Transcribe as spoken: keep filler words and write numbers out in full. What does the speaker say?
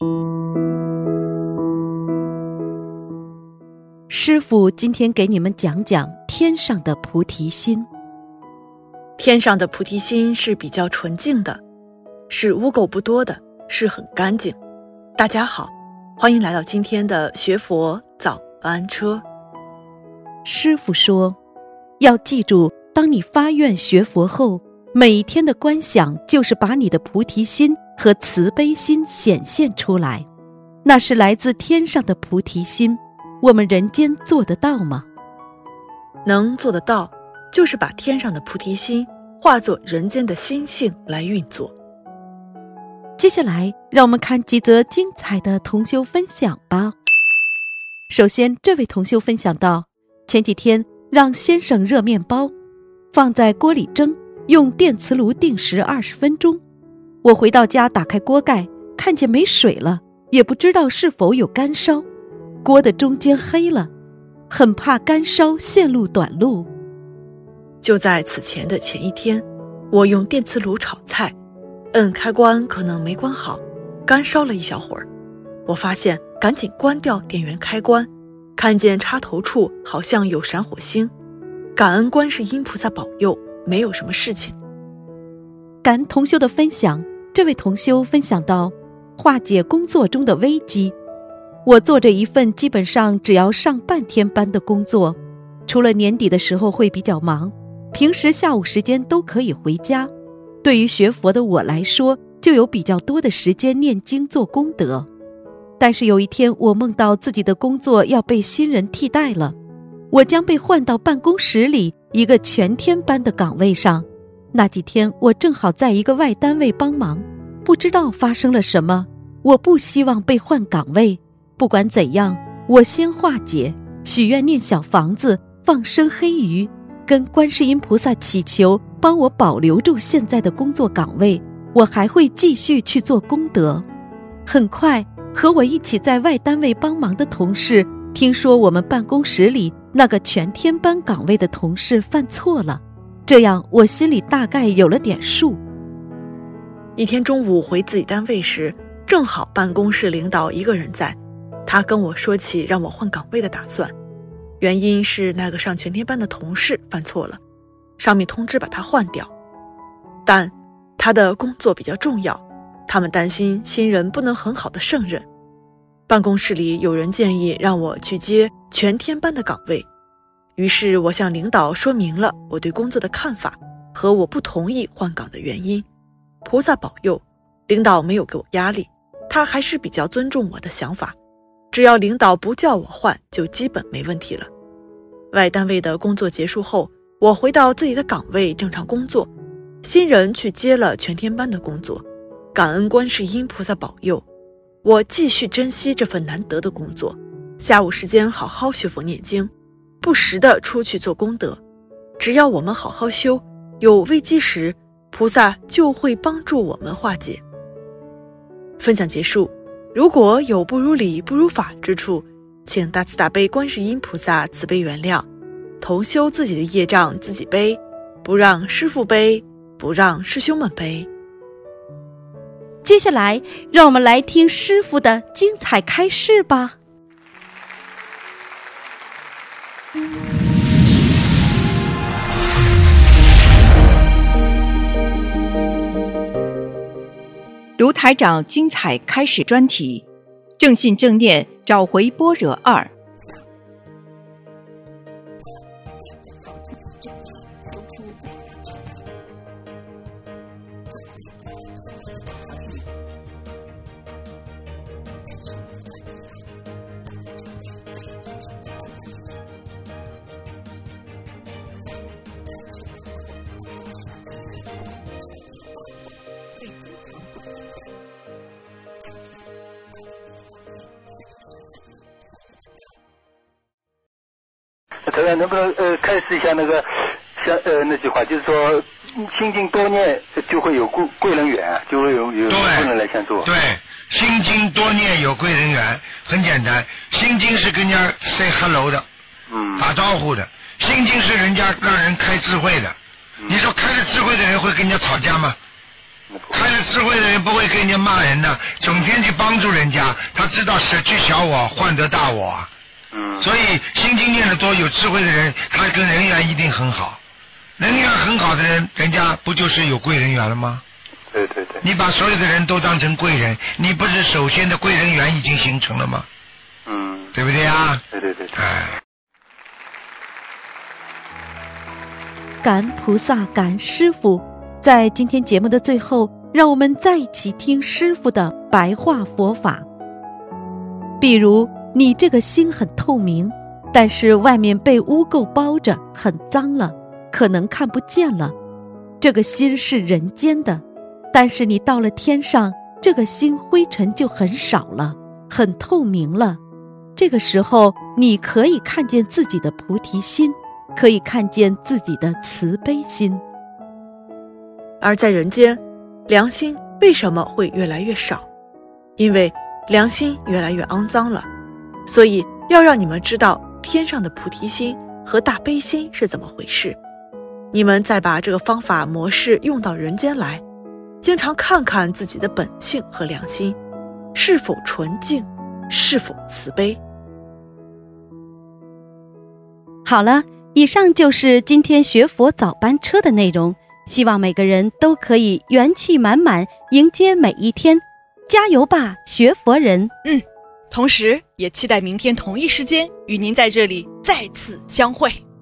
师父今天给你们讲讲天上的菩提心。 天上的菩提心是比较纯净的，是污垢不多的，是很干净。大家好，欢迎来到今天的学佛早班车。 师父说，要记住，当你发愿学佛后，每一天的观想就是把你的菩提心和慈悲心显现出来，那是来自天上的菩提心。我们人间做得到吗？ 能做得到，就是把天上的菩提心化作人间的心性来运作。 接下来让我们看几则精彩的同修分享吧。首先，这位同修分享到，前几天让先生热面包，放在锅里蒸，用电磁炉定时二十分钟。我回到家打开锅盖，看见没水了，也不知道是否有干烧，锅的中间黑了，很怕干烧线路短路。 就在此前的前一天，我用电磁炉炒菜，摁开关可能没关好，干烧了一小会儿。我发现赶紧关掉电源开关，看见插头处好像有闪火星，感恩观世音菩萨保佑，没有什么事情。 感恩同修的分享，这位同修分享到，化解工作中的危机。我做着一份基本上只要上半天班的工作，除了年底的时候会比较忙，平时下午时间都可以回家。对于学佛的我来说，就有比较多的时间念经做功德。但是有一天，我梦到自己的工作要被新人替代了，我将被换到办公室里一个全天班的岗位上。那几天我正好在一个外单位帮忙，不知道发生了什么，我不希望被换岗位。不管怎样，我先化解，许愿念小房子，放生黑鱼，跟观世音菩萨祈求帮我保留住现在的工作岗位，我还会继续去做功德。很快，和我一起在外单位帮忙的同事听说我们办公室里那个全天班岗位的同事犯错了，这样我心里大概有了点数。 一天中午回自己单位时，正好办公室领导一个人在，他跟我说起让我换岗位的打算，原因是那个上全天班的同事犯错了，上面通知把他换掉，但他的工作比较重要，他们担心新人不能很好的胜任。办公室里有人建议让我去接全天班的岗位，于是我向领导说明了我对工作的看法和我不同意换岗的原因。菩萨保佑，领导没有给我压力，他还是比较尊重我的想法，只要领导不叫我换，就基本没问题了。外单位的工作结束后，我回到自己的岗位正常工作，新人去接了全天班的工作，感恩观世音菩萨保佑，我继续珍惜这份难得的工作，下午时间好好学佛念经，不时地出去做功德。只要我们好好修，有危机时，菩萨就会帮助我们化解。分享结束，如果有不如理不如法之处，请大慈大悲观世音菩萨慈悲原谅，同修自己的业障自己背，不让师父背，不让师兄们背。 接下来让我们来听师父的精彩开示吧。 卢台长精彩开始专题，正信正念找回般若二。 台长能不能呃开示一下那个像呃那句话，就是说心经多念就会有贵贵人缘，就会有有贵人来相助。 对，心经多念有贵人缘，很简单。心经是跟人家 say hello 的，嗯，打招呼的。心经是人家让人开智慧的。嗯、你说开了智慧的人会跟人家吵架吗？ 他有智慧的人不会跟人家骂人的，整天去帮助人家，他知道舍去小我，换得大我。 嗯。 所以心经念得多，有智慧的人，他跟人缘一定很好。人缘很好的人，人家不就是有贵人缘了吗？ 对对对。 你把所有的人都当成贵人，你不是首先的贵人缘已经形成了吗？ 嗯。 对不对啊？ 对对对。 哎。 感恩菩萨，感恩师父。在今天节目的最后，让我们再一起听师父的白话佛法。比如你这个心很透明，但是外面被污垢包着，很脏了，可能看不见了。这个心是人间的，但是你到了天上，这个心灰尘就很少了，很透明了。这个时候你可以看见自己的菩提心，可以看见自己的慈悲心。 而在人间，良心为什么会越来越少？因为良心越来越肮脏了。所以要让你们知道天上的菩提心和大悲心是怎么回事，你们再把这个方法模式用到人间来，经常看看自己的本性和良心是否纯净，是否慈悲。 好了，以上就是今天学佛早班车的内容，希望每个人都可以元气满满迎接每一天，加油吧，学佛人！ 嗯，同时也期待明天同一时间与您在这里再次相会。